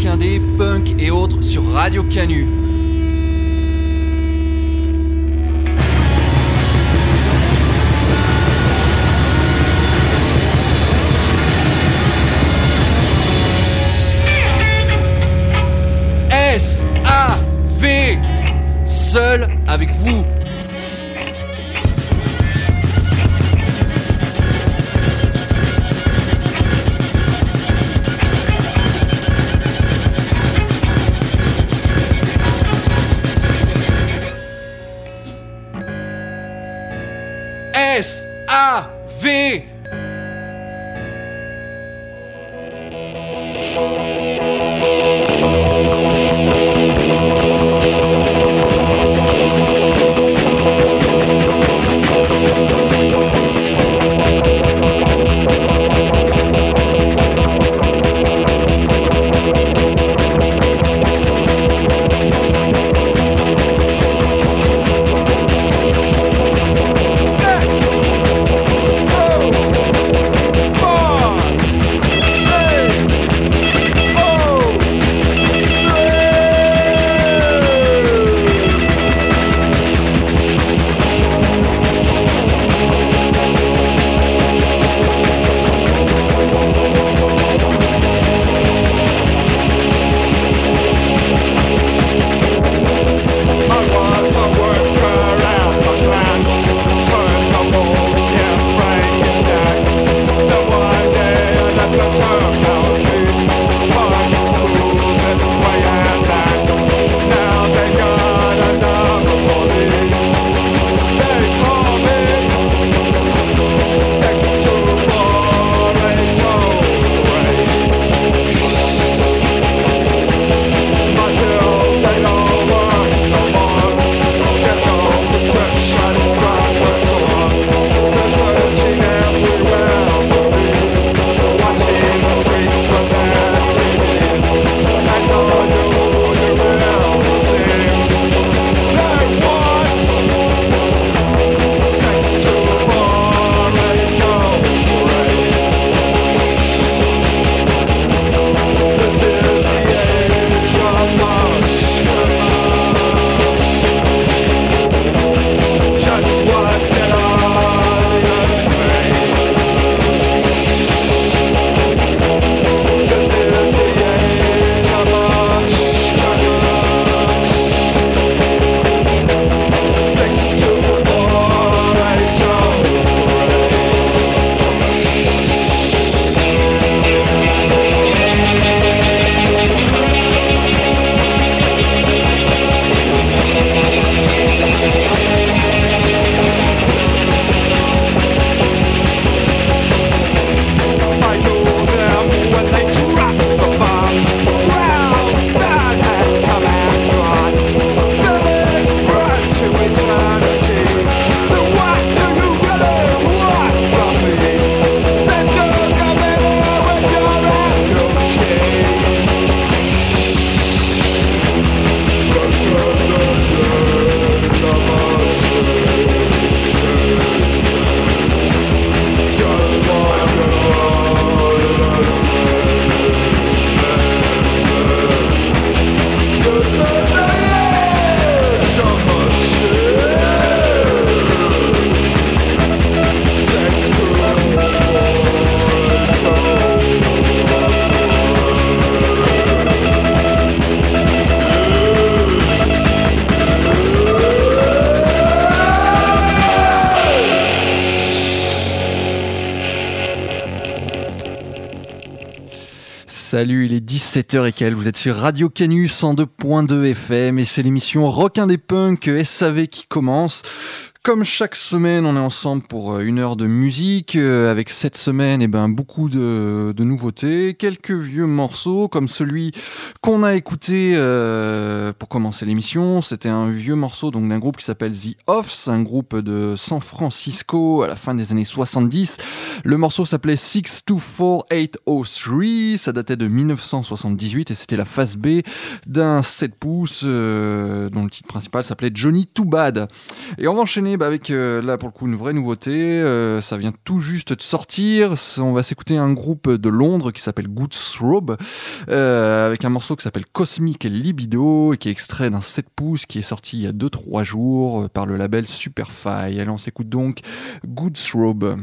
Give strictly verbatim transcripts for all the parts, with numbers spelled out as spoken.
rock indé, punk et autres sur Radio Canu. S A V, seul avec vous. S A V. Salut, il est dix-sept heures et quelques, vous êtes sur Radio Canu cent deux point deux F M et c'est l'émission Rock Indé Punk S A V qui commence. Comme chaque semaine, on est ensemble pour une heure de musique, euh, avec cette semaine eh ben, beaucoup de, de nouveautés, quelques vieux morceaux comme celui qu'on a écouté euh, pour commencer l'émission. C'était un vieux morceau donc, d'un groupe qui s'appelle The Offs, un groupe de San Francisco à la fin des années soixante-dix. Le morceau s'appelait six two four eight oh three, ça datait de dix-neuf cent soixante-dix-huit et c'était la face B d'un sept pouces euh, dont le titre principal s'appelait Johnny Too Bad. Et on va enchaîner enchaîner bah, avec euh, là pour le coup une vraie nouveauté. Euh, ça vient tout juste de sortir. On va s'écouter un groupe de Londres qui s'appelle Good Throb euh, avec un morceau qui s'appelle Cosmic Libido et qui est extrait d'un sept pouces qui est sorti il y a deux trois jours euh, par le label Superfly. Allez, on s'écoute donc Good Throb.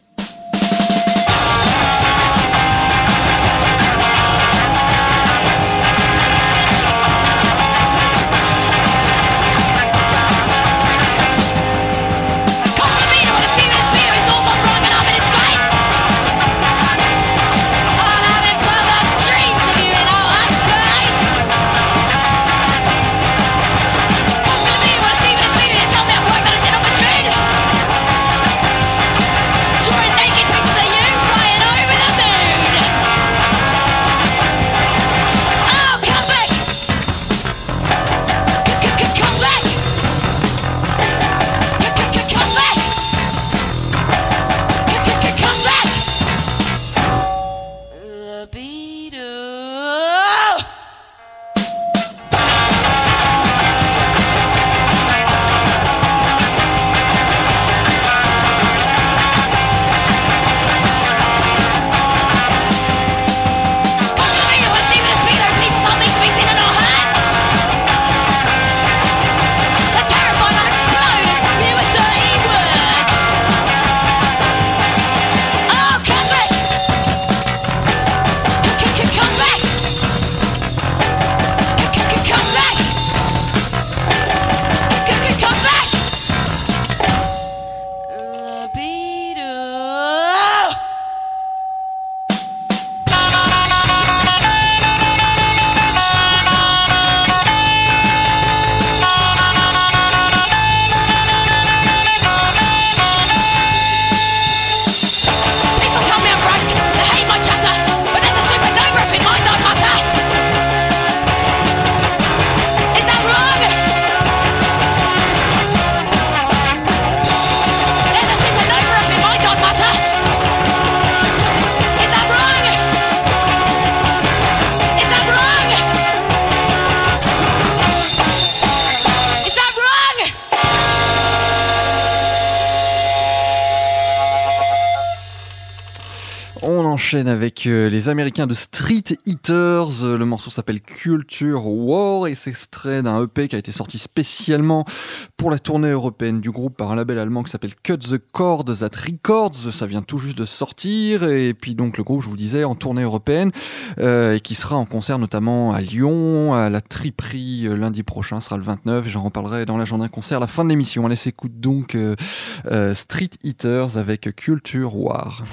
Avec euh, les Américains de Street Eaters, euh, le morceau s'appelle Culture War et c'est extrait d'un E P qui a été sorti spécialement pour la tournée européenne du groupe par un label allemand qui s'appelle Cut the Chords at Records. Ça vient tout juste de sortir et puis donc le groupe, je vous disais, en tournée européenne euh, et qui sera en concert notamment à Lyon, à la Triperie euh, lundi prochain, ce sera le vingt-neuf. J'en reparlerai dans l'agenda concert à la fin de l'émission. Allez, s'écoute donc euh, euh, Street Eaters avec Culture War.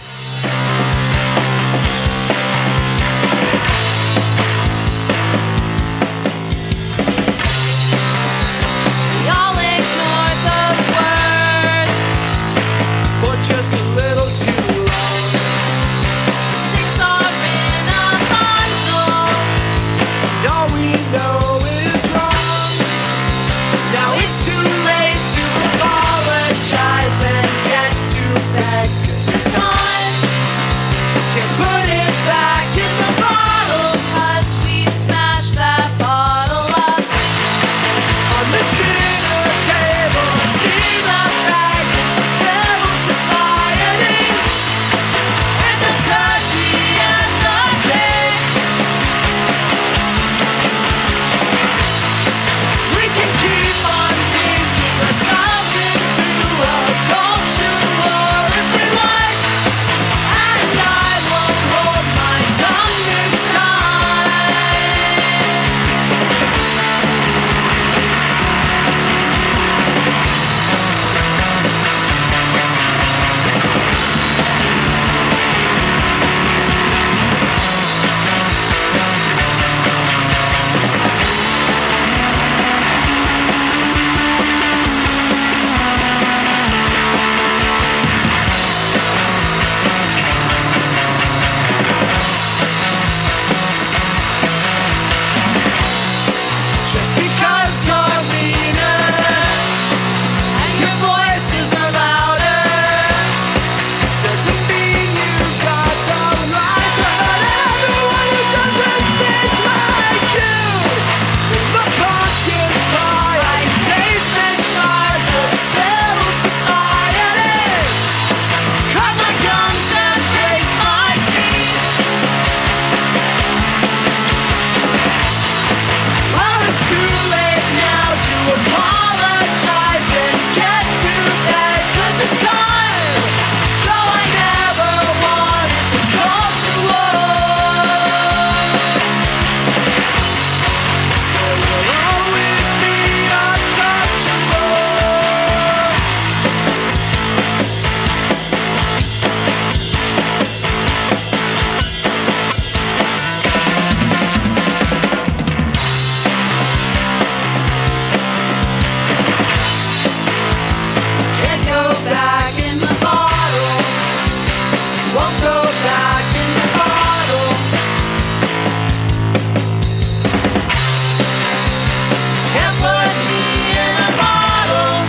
Just a little too long. Sticks are in a bundle, and all we know is wrong. Now it's too late to apologize and get to bed, 'cause it's time go back in the bottle. Can't put me in a bottle.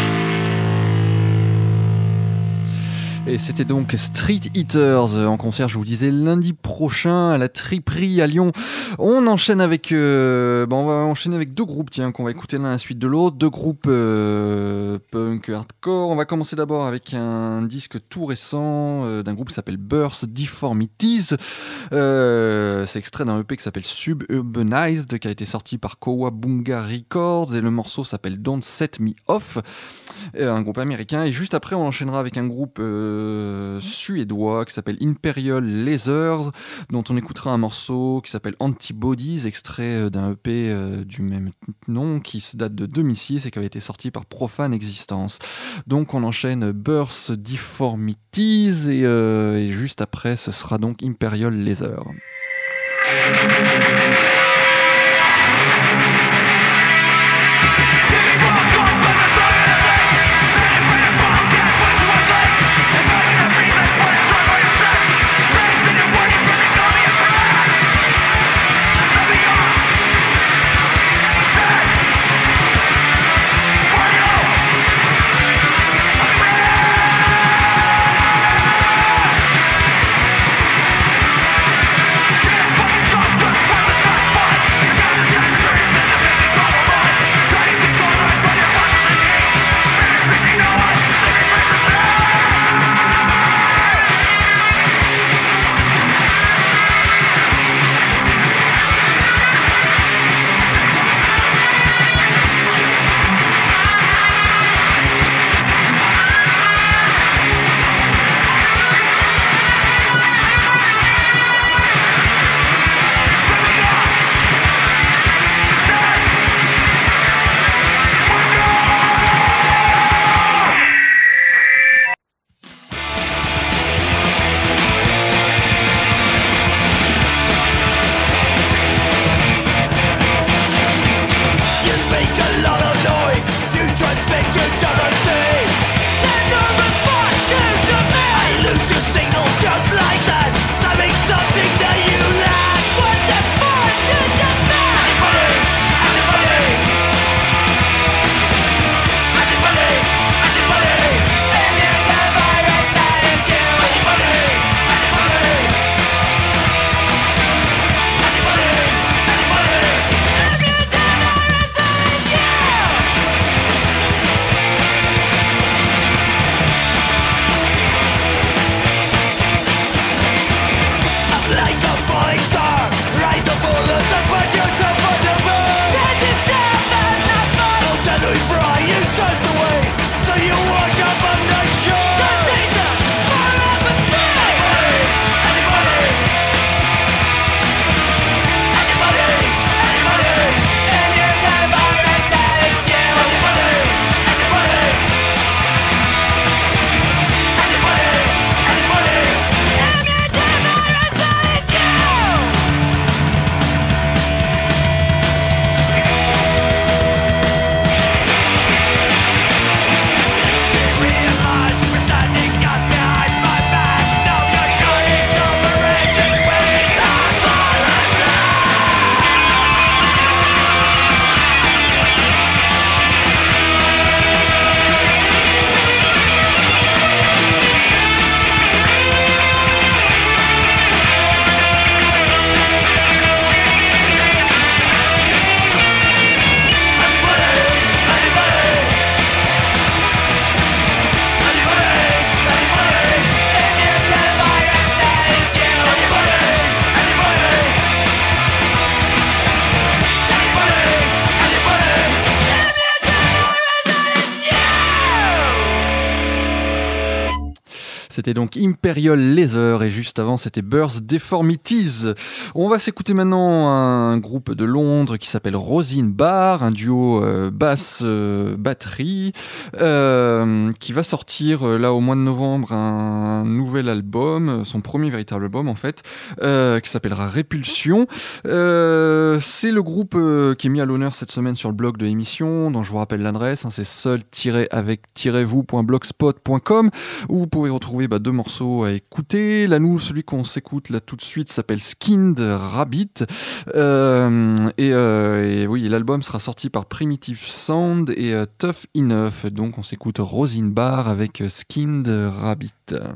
Et c'était donc Street Eaters en concert, je vous disais, lundi prochain à la Triperie à Lyon. On enchaîne avec, euh, bon, on va enchaîner avec deux groupes, tiens, qu'on va écouter l'un à la suite de l'autre. Deux groupes euh, punk hardcore. On va commencer d'abord avec un disque tout récent euh, d'un groupe qui s'appelle Birth Deformities. Euh, c'est extrait d'un E P qui s'appelle Suburbanized, qui a été sorti par Kowabunga Records, et le morceau s'appelle Don't Set Me Off. Un groupe américain, et juste après on enchaînera avec un groupe euh, suédois qui s'appelle Imperial Lasers, dont on écoutera un morceau qui s'appelle Antibodies, extrait d'un E P euh, du même nom qui se date de deux mille six et qui avait été sorti par Profane Existence. Donc on enchaîne Birth Deformities et, euh, et juste après ce sera donc Imperial Lasers. C'était donc Imperial Laser et juste avant c'était Birth Deformities. On va s'écouter maintenant un groupe de Londres qui s'appelle Rosine Barr, un duo euh, basse euh, batterie euh, qui va sortir euh, là au mois de novembre un nouvel album, son premier véritable album en fait, euh, qui s'appellera Répulsion. Euh, c'est le groupe euh, qui est mis à l'honneur cette semaine sur le blog de l'émission, dont je vous rappelle l'adresse, hein, c'est seul-avec-vous.blogspot point com où vous pouvez retrouver trouvé bah, deux morceaux à écouter. Là, nous, celui qu'on s'écoute là tout de suite s'appelle Skinned Rabbit. Euh, et, euh, et oui, l'album sera sorti par Primitive Sound et euh, Tough Enough. Donc, on s'écoute Rosin Bar avec euh, Skinned Rabbit.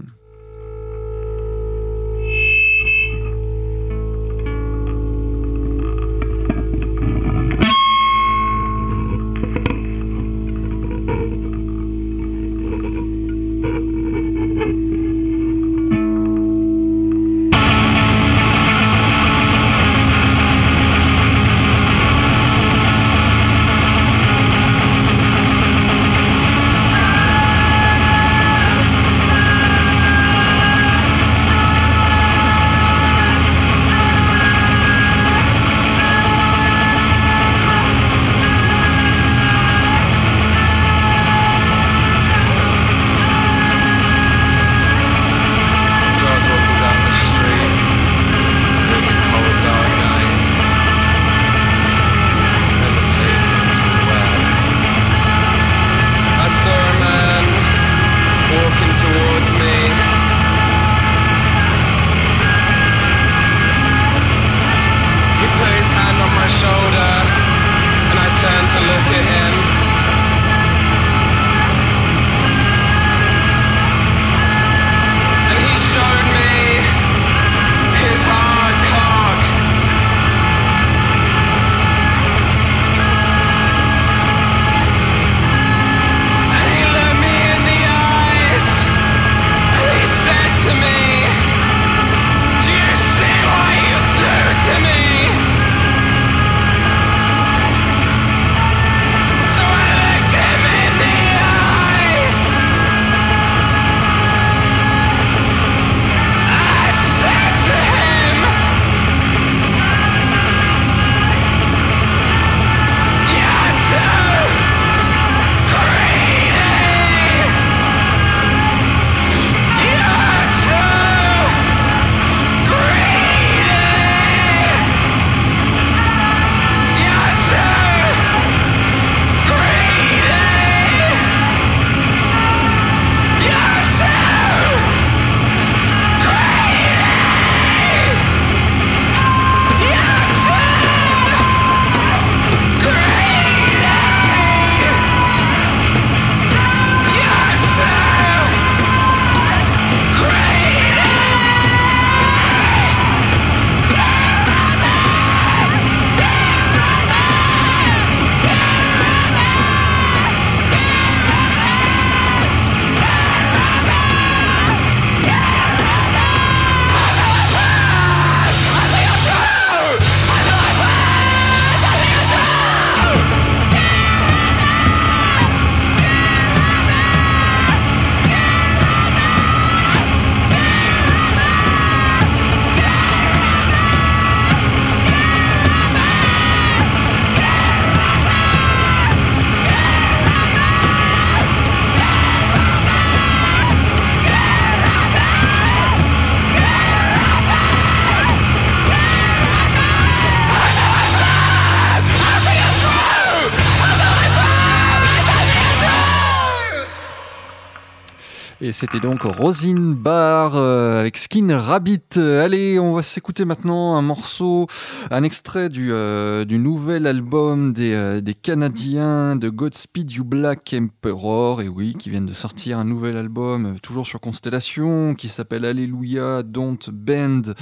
Et c'était donc Rosin Bar euh, avec Skin Rabbit. Allez, on va s'écouter maintenant un morceau, un extrait du, euh, du nouvel album des, euh, des Canadiens de Godspeed You Black Emperor. Et oui, qui viennent de sortir un nouvel album, euh, toujours sur Constellation, qui s'appelle Alléluia Don't Bend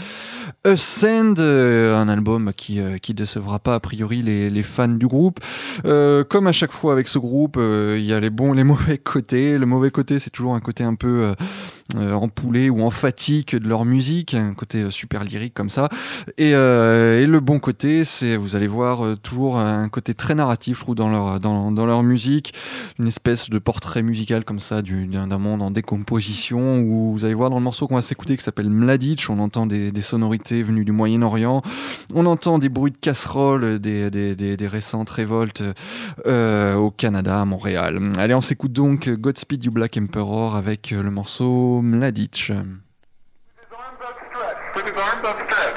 Ascend. Euh, un album qui, euh, qui décevra pas a priori les, les fans du groupe. Euh, comme à chaque fois avec ce groupe, il euh, y a les bons, les mauvais côtés. Le mauvais côté, c'est toujours un côté un peu euh, euh, empoulé ou emphatique de leur musique, un côté euh, super lyrique comme ça. Et, euh, et le bon côté, c'est, vous allez voir, euh, toujours un côté très narratif, je trouve, dans leur, dans, dans leur musique. Une espèce de portrait musical comme ça du, d'un, d'un monde en décomposition, où vous allez voir dans le morceau qu'on va s'écouter qui s'appelle Mladic, on entend des, des sonorités venues du Moyen-Orient, on entend des bruits de casseroles des, des, des, des récentes révoltes euh, au Canada, à Montréal. Allez, on s'écoute donc Godspeed You Black Emperor avec le morceau Mladic. With his arms outstretched.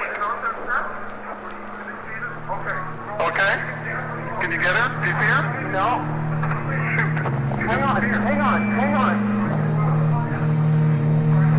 Okay. Can you get her? Do you see her? No. Shoot. Hang on, hang on, hang on.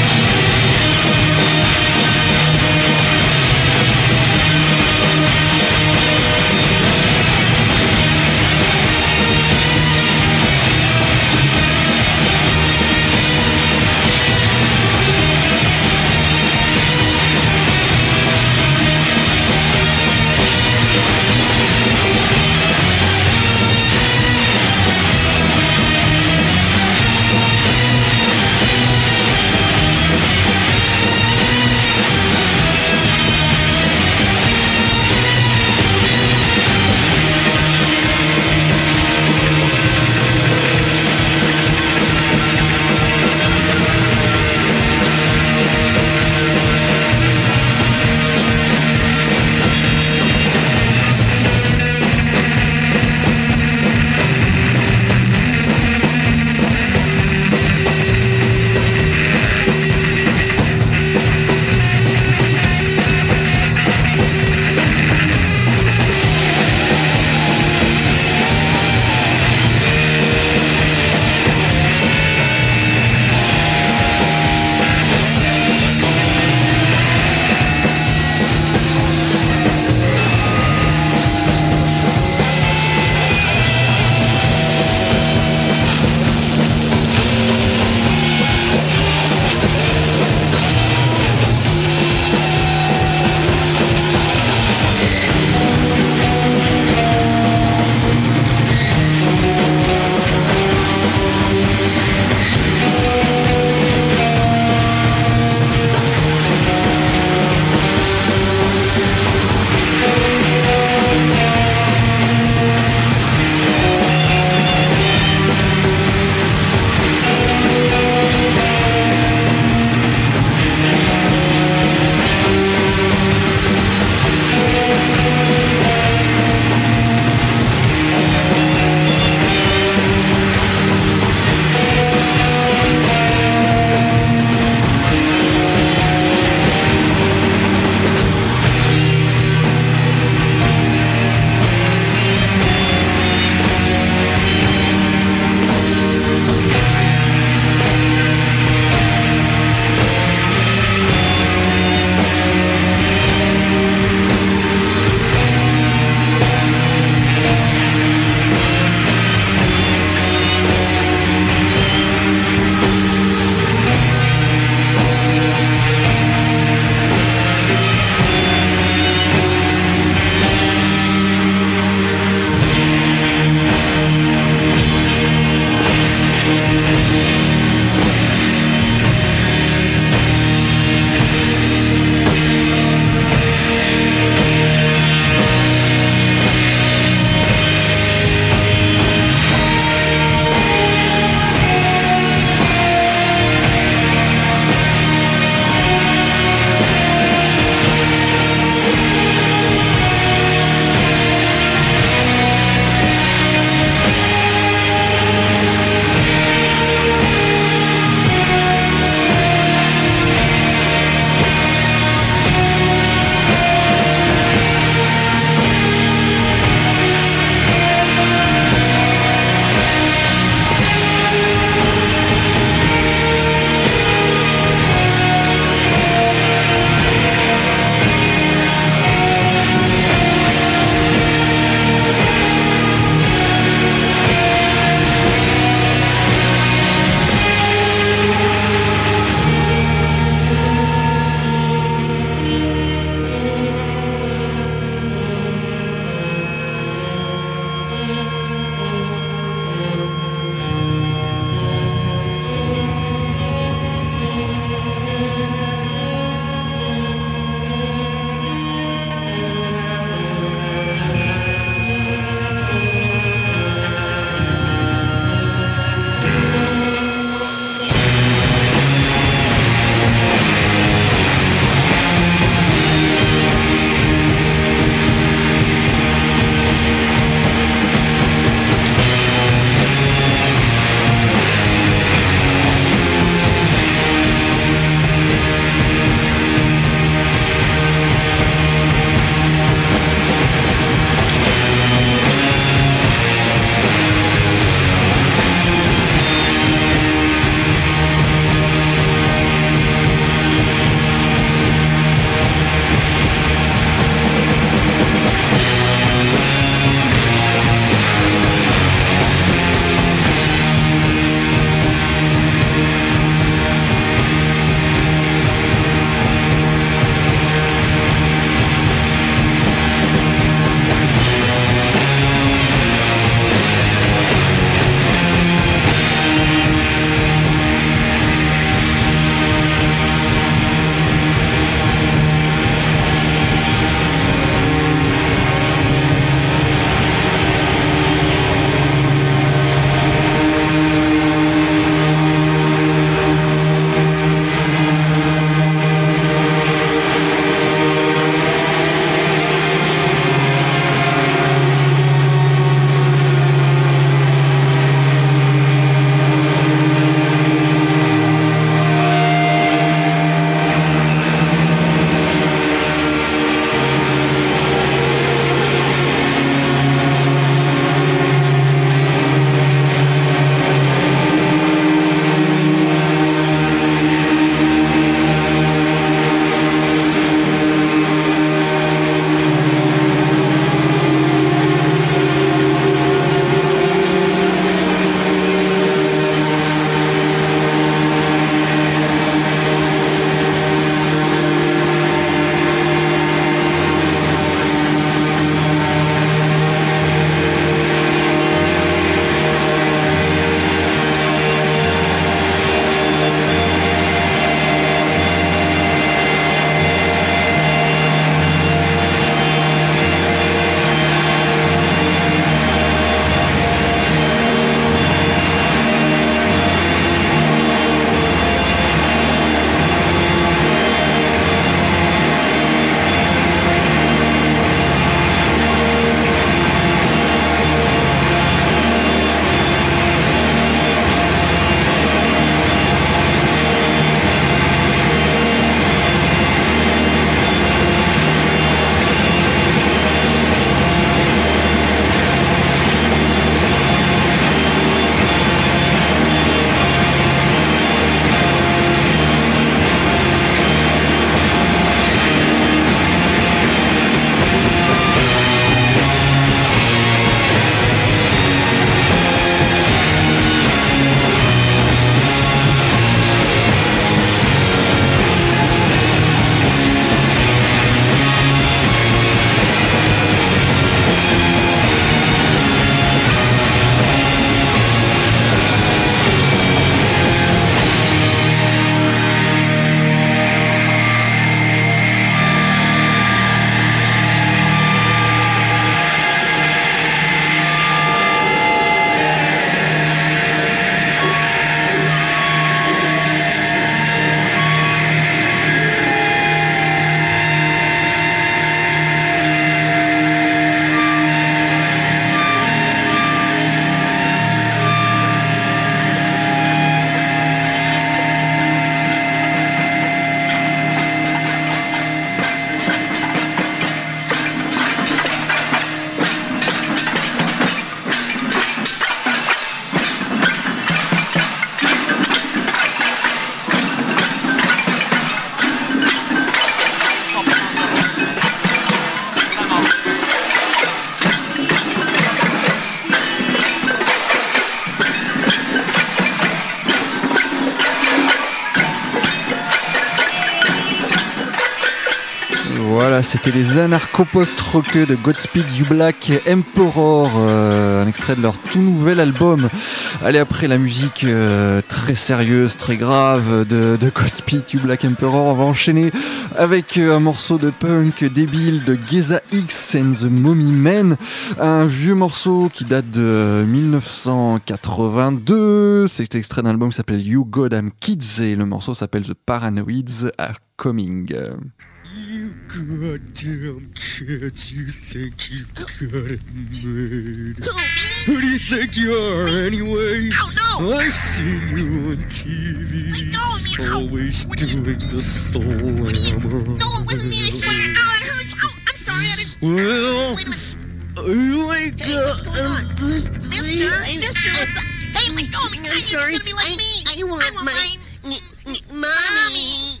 Voilà, c'était les anarcho-post-rockeux de Godspeed You Black Emperor, euh, un extrait de leur tout nouvel album. Allez, après la musique euh, très sérieuse, très grave de, de Godspeed You Black Emperor, on va enchaîner avec euh, un morceau de punk débile de Geza X and the Mommy Men, un vieux morceau qui date de dix-neuf cent quatre-vingt-deux. C'est extrait d'un album qui s'appelle You Goddamn Kids et le morceau s'appelle The Paranoids Are Coming. You goddamn kids, you think you've got it made. Who do you think you are, anyway? Ow, no! I've seen you on T V, No, I mean, ow. always What do you- doing the soul What do you- hammer. No, it wasn't me. I swear. Ow, it hurts. Ow, I'm sorry. I didn't. Well, Wait a minute. you ain't Hey, what's going on? Mister, Mister, what's up? Hey, let go of me. I'm Now you're sorry. gonna be like I, me. I want I want my, mine. n- n- mommy.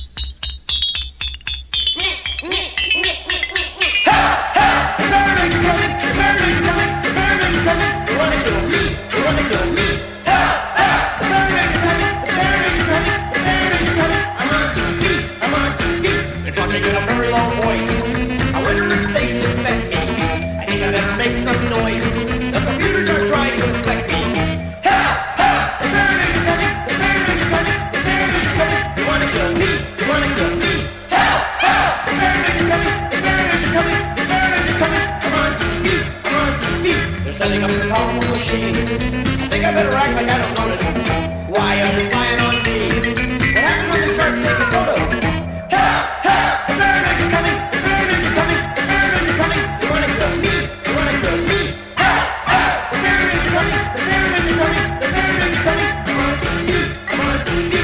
They're talking in a very low voice. I wonder if they suspect me. I think I better make some noise. The computers are trying to inspect me. Ha! Ha! The Baron is coming! The Baron is coming! The Baron is coming! You wanna kill me? You wanna kill me? Ha! Ha! The Baron is coming! The Baron is coming! The Baron is coming! I'm on T V! I'm on T V! They're setting up the powerful machines. I think I better act like I don't notice. Why are they spying on me? What happens when they start taking photos? Ha! Ha! The Baron is coming! The Baron is coming! The Baron is coming! You wanna kill me? You wanna kill me? Ha! Ha! The Baron is coming! The Baron is coming! The Baron is coming! I'm on T V! I'm on T V!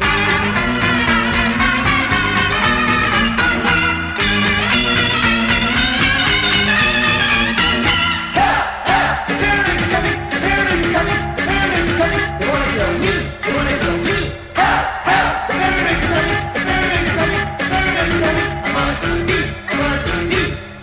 Ha! Ha! The Baron is coming! The Baron is coming! The Baron is coming! You wanna kill me? You wanna kill me? Ha! Ha! The Baron is coming! The Baron is coming! The Baron is coming! I'm on T V! I'm on T V!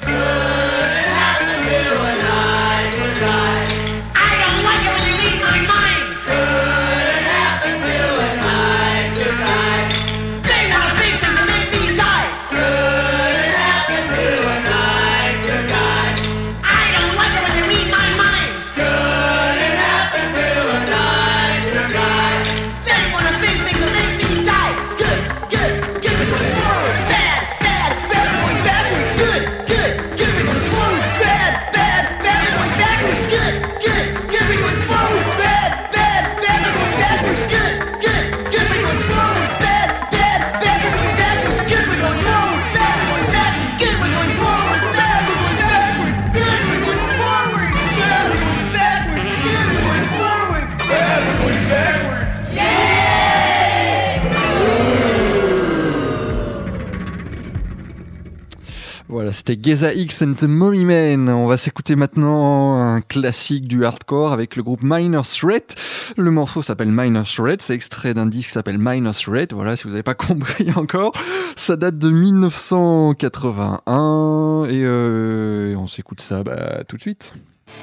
I don't like it when you leave my mind. Could it happen to a nicer guy? They wanna think things that make me die. Could it happen to a nicer guy? I don't like it when you read my mind. Could it happen to a nicer guy? They wanna think things that make me die. Good, good, good, we're going forward. Bad, bad, bad, we're going backwards. Good, good, good, we're going forward. Bad, bad, bad, we're going backwards. Good, good, good, we're going forward. Bad, bad, bad, we're going backwards. Good, good, good, we're going forward. Bad, bad, bad, we're going backwards. Good, we're going forward. Bad, we're going backwards. Good, we're going forward. Bad, we're going backwards. Good, we're going forward. Bad, we're going backwards. Good, we're going forward. Bad, we're going backwards. Voilà, c'était Geza X and the Mommy Men. On va s'écouter maintenant un classique du hardcore avec le groupe Minor Threat. Le morceau s'appelle Minor Threat, c'est extrait d'un disque qui s'appelle Minor Threat. Voilà, si vous n'avez pas compris encore, ça date de dix-neuf cent quatre-vingt-un et, euh, et on s'écoute ça bah, tout de suite.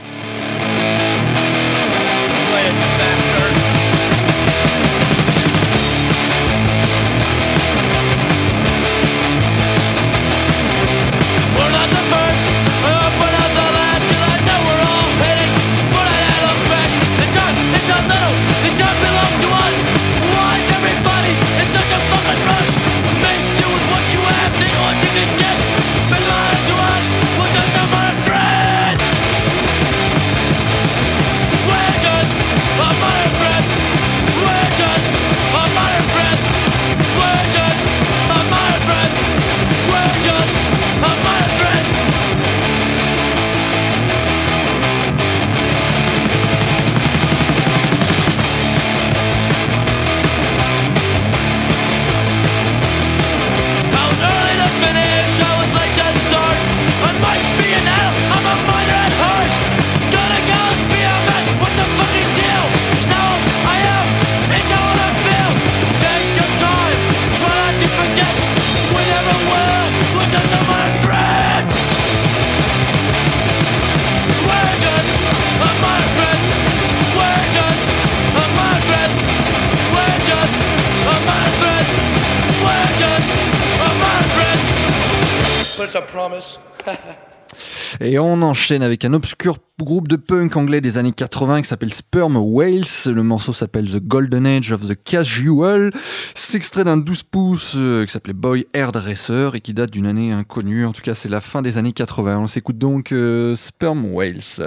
We're not the first, uh, we're not the last, 'cause I know we're all headed for that hell of trash. The dark is a little, the dark belongs to us. Why is everybody in such a fucking rush? Men do with what you have, take what you can get. Been lying to us, what's the number of thread? We're just a minor thread. But it's a promise. Et on enchaîne avec un obscur groupe de punk anglais des années quatre-vingts qui s'appelle Sperm Whales. Le morceau s'appelle The Golden Age of the Casual. C'est extrait d'un douze pouces euh, qui s'appelait Boy Hairdresser et qui date d'une année inconnue. En tout cas, c'est la fin des années quatre-vingts. On s'écoute donc euh, Sperm Whales.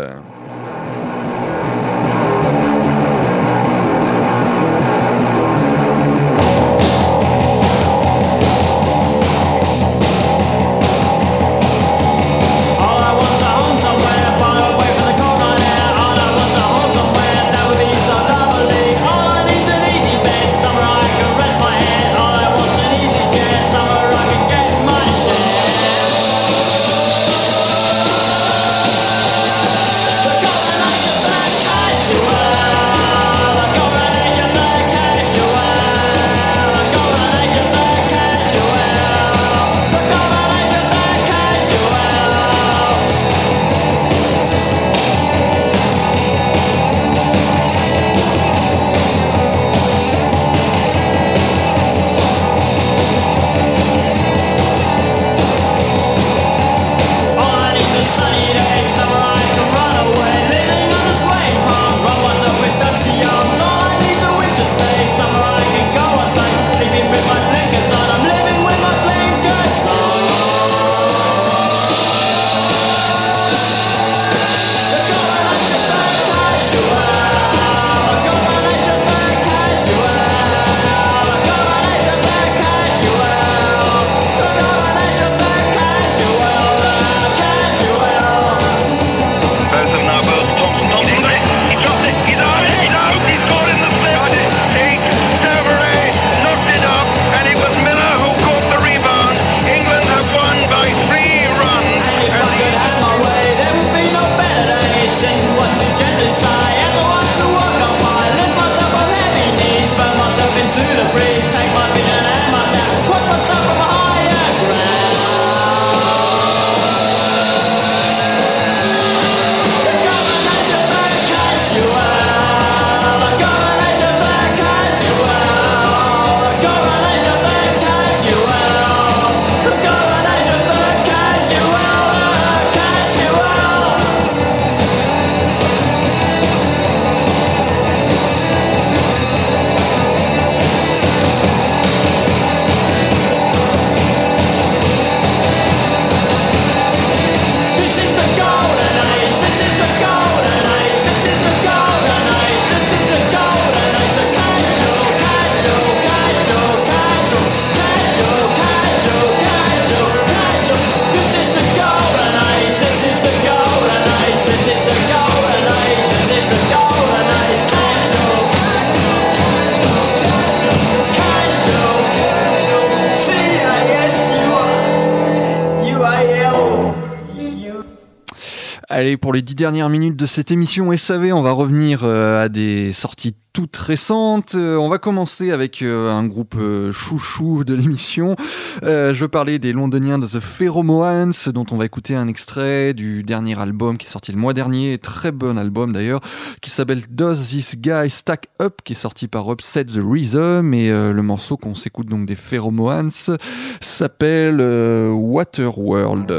Allez, pour les dix dernières minutes de cette émission S A V, on va revenir euh, à des sorties toutes récentes. Euh, on va commencer avec euh, un groupe euh, chouchou de l'émission. Euh, je veux parler des Londoniens de The Pheromones, dont on va écouter un extrait du dernier album qui est sorti le mois dernier, très bon album d'ailleurs, qui s'appelle Does This Guy Stack Up, qui est sorti par Upset the Rhythm, et euh, le morceau qu'on s'écoute donc des Pheromones s'appelle euh, Waterworld.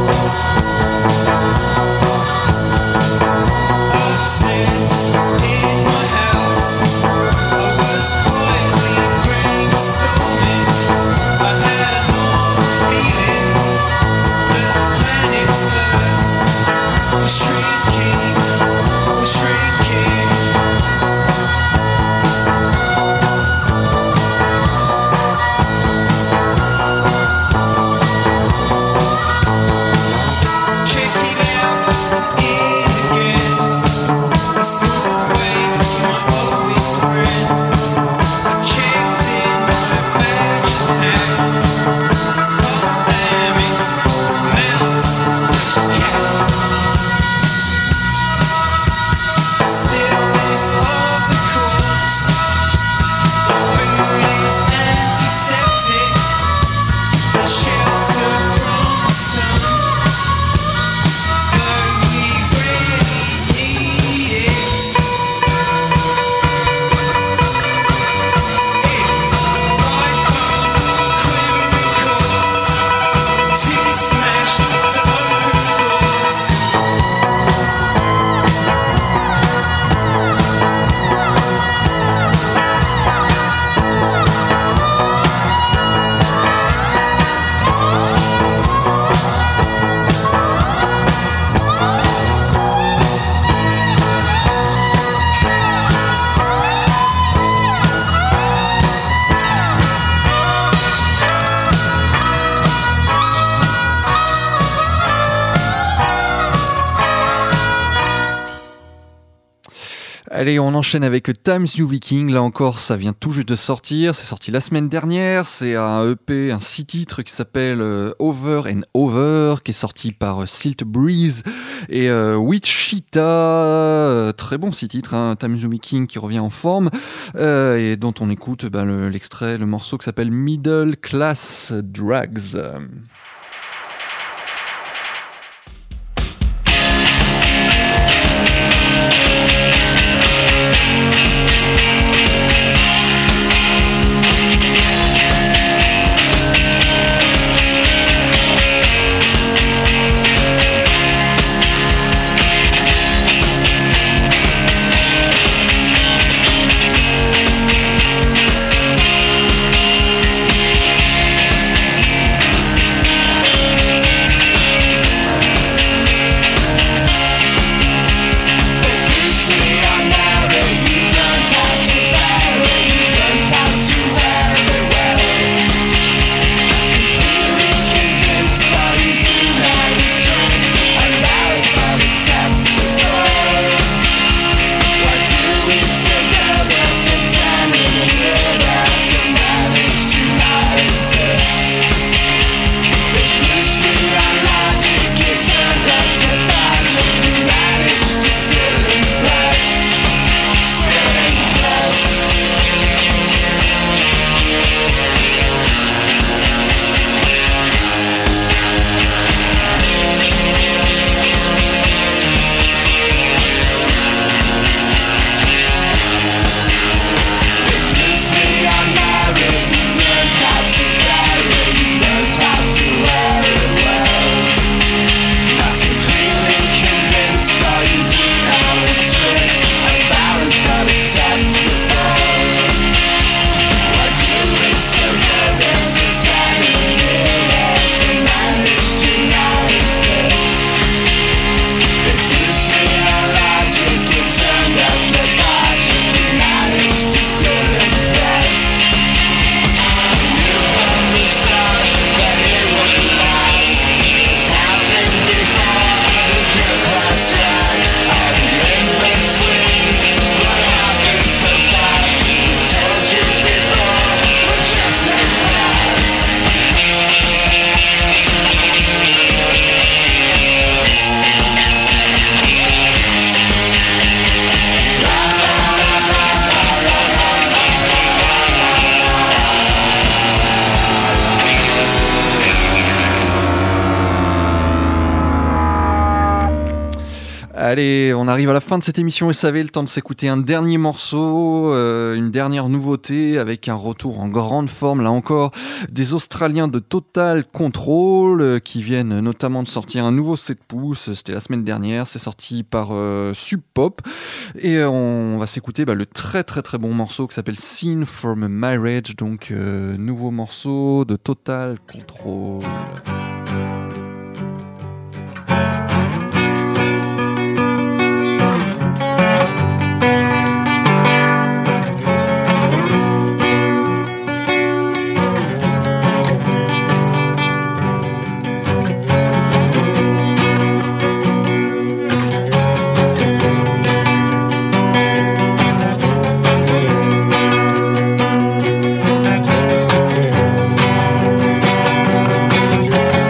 Upstairs Allez, on enchaîne avec Times New Viking. Là encore, ça vient tout juste de sortir. C'est sorti la semaine dernière. C'est un E P, un six titres qui s'appelle euh, Over and Over, qui est sorti par euh, Silt Breeze et euh, Wichita. Euh, très bon six titres, hein. Times New Viking qui revient en forme euh, et dont on écoute ben, le, l'extrait, le morceau qui s'appelle Middle Class Drugs. Allez, on arrive à la fin de cette émission S A V, le temps de s'écouter un dernier morceau, euh, une dernière nouveauté avec un retour en grande forme, là encore, des Australiens de Total Control euh, qui viennent notamment de sortir un nouveau sept pouces, c'était la semaine dernière, c'est sorti par euh, Sub Pop et euh, on va s'écouter bah, le très très très bon morceau qui s'appelle Scene from a Marriage, donc euh, nouveau morceau de Total Control. Thank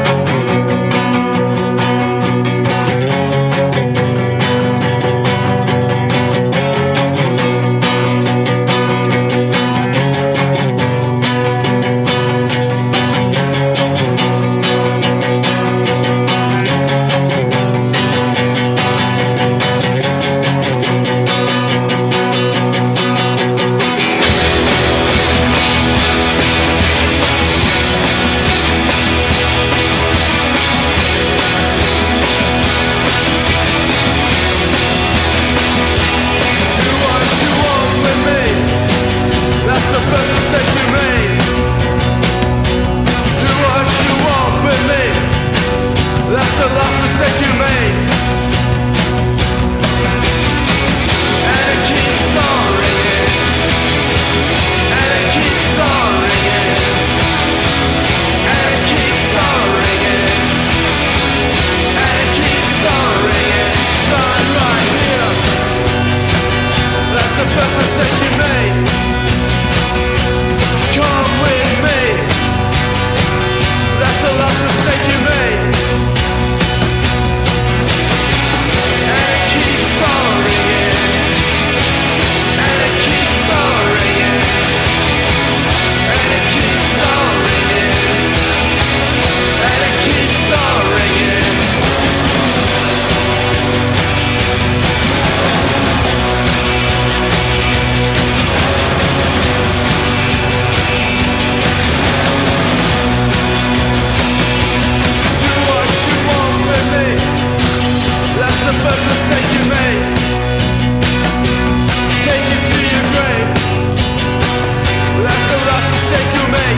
mistake you made. Take you to your grave. That's the last mistake you'll make.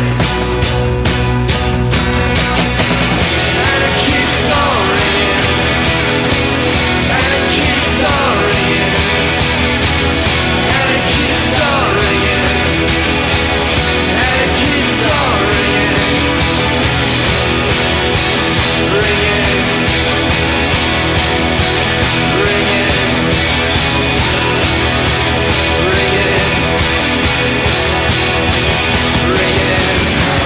And it keeps on ringing. And it keeps on ringing. And it keeps on ringing. And it keeps on ringing. Ringing. Ringing. Ringing. Ringing.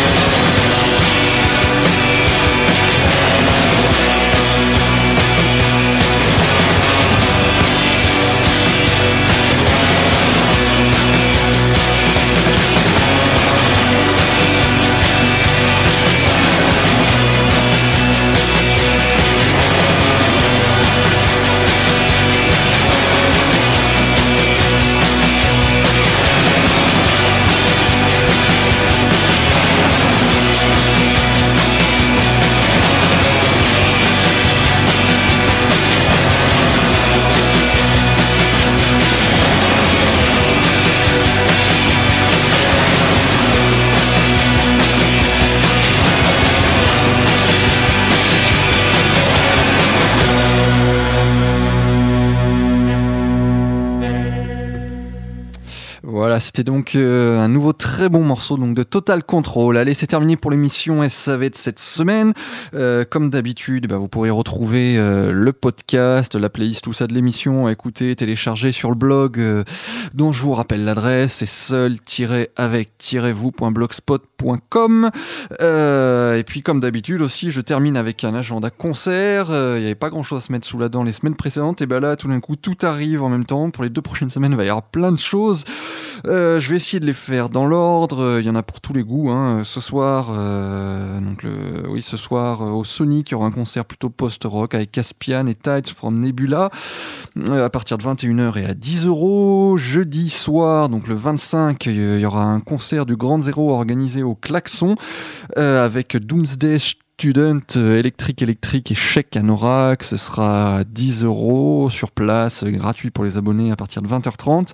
Voilà, c'était donc euh, un nouveau très bon morceau donc de Total Control. Allez, c'est terminé pour l'émission S A V de cette semaine. Euh, comme d'habitude, bah, vous pourrez retrouver euh, le podcast, la playlist, tout ça de l'émission à écouter, télécharger sur le blog euh, dont je vous rappelle l'adresse, c'est seul-avec-vous point blogspot point com. Euh, et puis comme d'habitude aussi, je termine avec un agenda concert. Il euh, n'y avait pas grand chose à se mettre sous la dent les semaines précédentes, et ben là tout d'un coup tout arrive en même temps. Pour les deux prochaines semaines, il va y avoir plein de choses. Euh, je vais essayer de les faire dans l'ordre. Il y en a pour tous les goûts. Hein. Ce soir, euh, donc le, oui, ce soir euh, au Sonic, il y aura un concert plutôt post-rock avec Caspian et Tides from Nebula euh, à partir de vingt et une heures et à dix euros. Jeudi soir, donc le vingt-cinq, il y aura un concert du Grand Zéro organisé au Klaxon euh, avec Doomsday Student, électrique, électrique et chèque à Norac. Ce sera dix euros sur place, gratuit pour les abonnés à partir de vingt heures trente.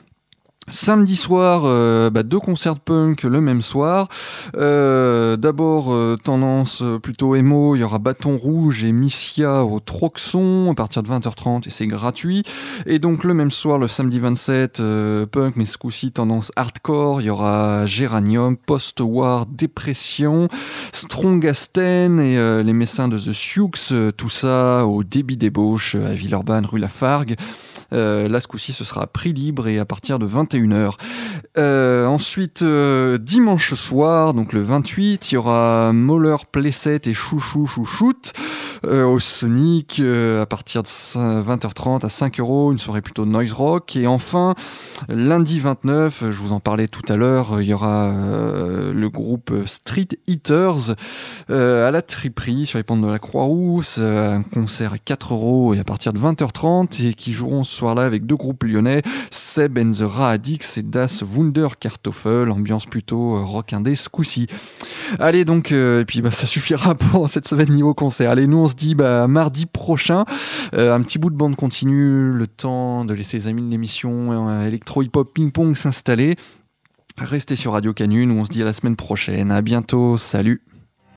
Samedi soir, euh, bah, deux concerts punk le même soir. Euh, d'abord, euh, tendance plutôt emo, il y aura Bâton Rouge et Missia au Troxon à partir de vingt heures trente et c'est gratuit. Et donc le même soir, le samedi vingt-sept, euh, punk mais ce coup-ci tendance hardcore, il y aura Géranium, Post-War, Dépression, Strongasten et euh, les Messins de The Sioux, euh, tout ça au Débit Débauche à Villeurbanne, rue Lafargue. Euh, là, ce coup-ci, ce sera à prix libre et à partir de vingt et une heures. Euh, ensuite, euh, dimanche soir, donc le vingt-huit, il y aura Moller, Playset et Chouchou Chouchoute euh, au Sonic euh, à partir de vingt heures trente à cinq euros, une soirée plutôt noise rock. Et enfin, lundi vingt-neuf, je vous en parlais tout à l'heure, il y aura euh, le groupe Street Eaters euh, à la Triperie sur les pentes de la Croix-Rousse, euh, un concert à quatre euros et à partir de vingt heures trente et qui joueront ce soir-là avec deux groupes lyonnais, Seb and the Rahadix et Das Wunderkartoffel, ambiance plutôt euh, rock indé ce coup-ci. Allez donc, euh, et puis bah, ça suffira pour cette semaine niveau concert. Allez, nous on se dit bah, mardi prochain, euh, un petit bout de bande continue, le temps de laisser les amis de l'émission euh, Electro Hip Hop Ping Pong s'installer. Restez sur Radio Canu, nous on se dit à la semaine prochaine, à bientôt, salut.